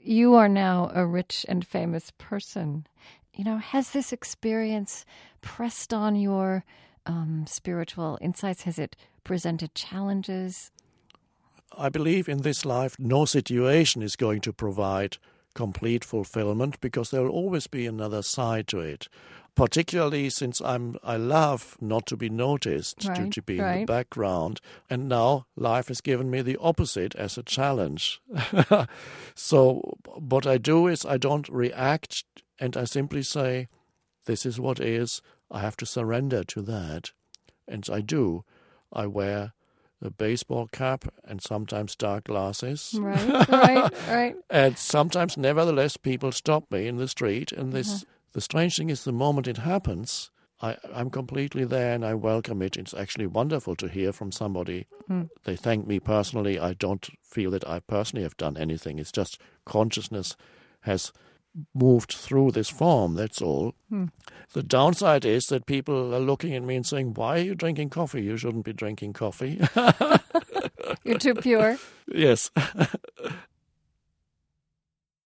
you are now a rich and famous person. Has this experience pressed on your spiritual insights? Has it presented challenges? I believe in this life no situation is going to provide complete fulfillment because there will always be another side to it. Particularly since I love not to be noticed, to be in the background. And now life has given me the opposite as a challenge. So what I do is I don't react and I simply say, this is what is. I have to surrender to that. And I do. I wear a baseball cap and sometimes dark glasses. Right. And sometimes, nevertheless, people stop me in the street. And the strange thing is the moment it happens, I'm completely there and I welcome it. It's actually wonderful to hear from somebody. They thank me personally. I don't feel that I personally have done anything. It's just consciousness has moved through this form, that's all. The downside is that people are looking at me and saying, why are you drinking coffee? You shouldn't be drinking coffee. You're too pure. Yes.